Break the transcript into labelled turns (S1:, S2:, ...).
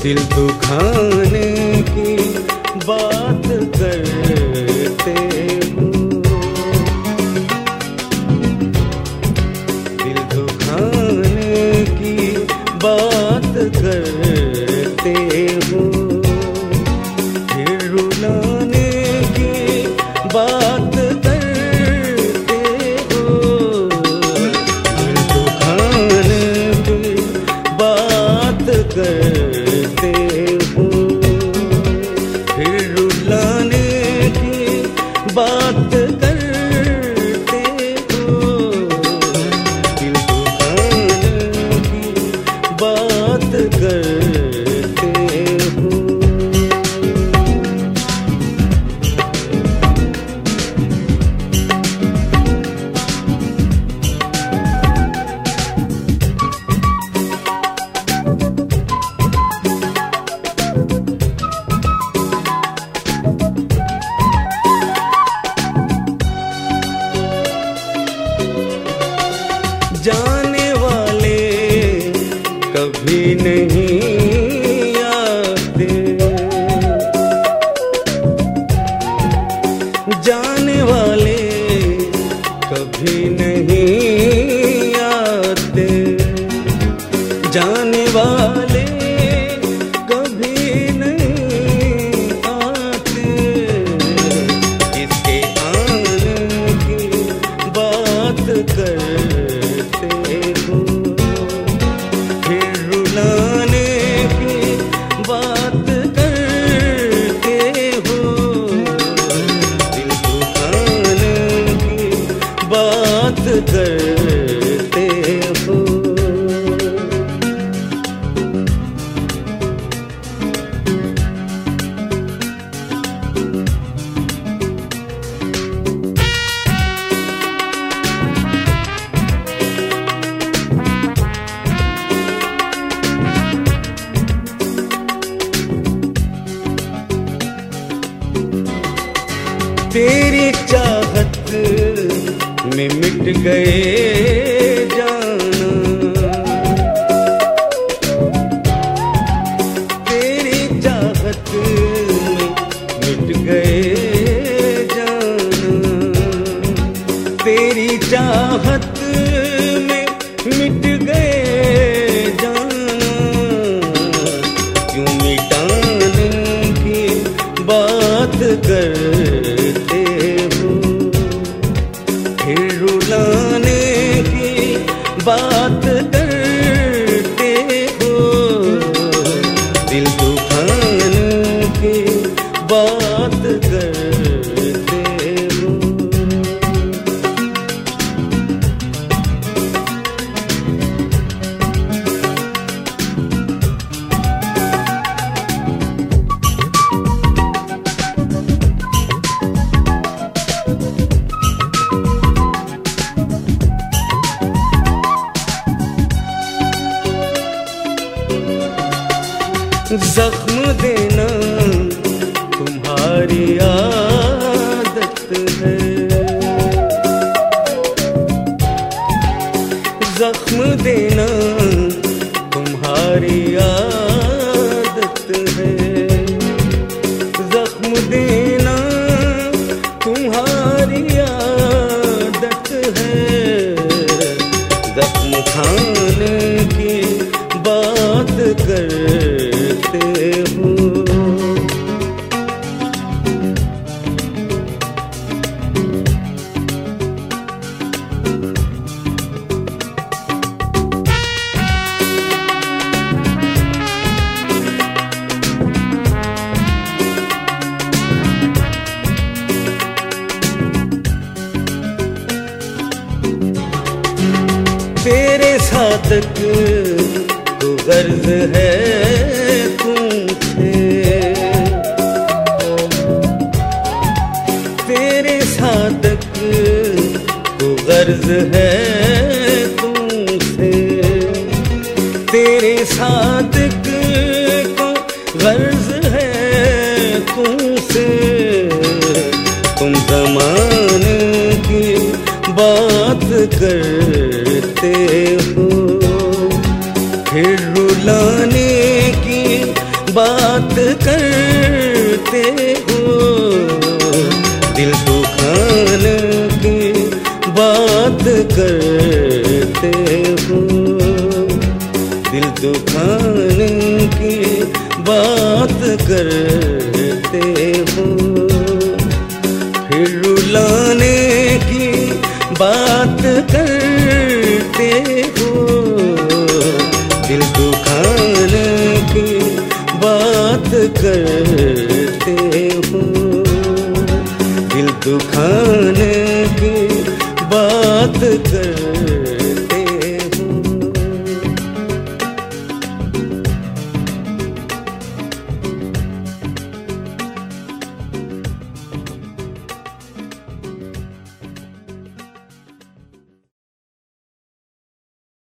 S1: दिल दुखाने की बात करते हो, दिल दुखाने की बात करते हो, फिर रुलाने की बात करते हो, दिल दुखाने की बात करते हो, फिर रुलाने की बात करते हो, दिल दुखाने की बात करते हो। जाने वाले कभी नहीं आते, जाने वाले कभी नहीं आते, जाने वाले कभी नहीं आते, इसके आने की बात करते हो, फिर रुलाने की बात करते हो, दिल दुखाने की बात करते हो। तेरी चाहत में मिट गए जाना, तेरी चाहत में मिट गए जाना, तेरी चाहत में मिट गए जाना, क्यों मिटाने की बात करते हो, फिर रुलाने की बात करते हो, दिल दुखाने की बात करते हो। जख्म देना तुम्हारी आदत है, जख्म देना तुम्हारी आदत है, जख्म देना तुम्हारी आदत है, जख्म खाने की बात करते हो, तेरे सादक को गर्ज है तुमसे, तेरे सादक को गर्ज है तुमसे, तेरे सादक को गर्ज है तुमसे, तुम ज़माने की बात करते हो, फिर रुलाने की बात करते हो, दिल दुखाने की बात करते हो, दिल दुखाने की बात करते हो, फिर रुलाने की बात करते हो, दिल दुखाने की बात करते हो, दिल दुखाने की बात कर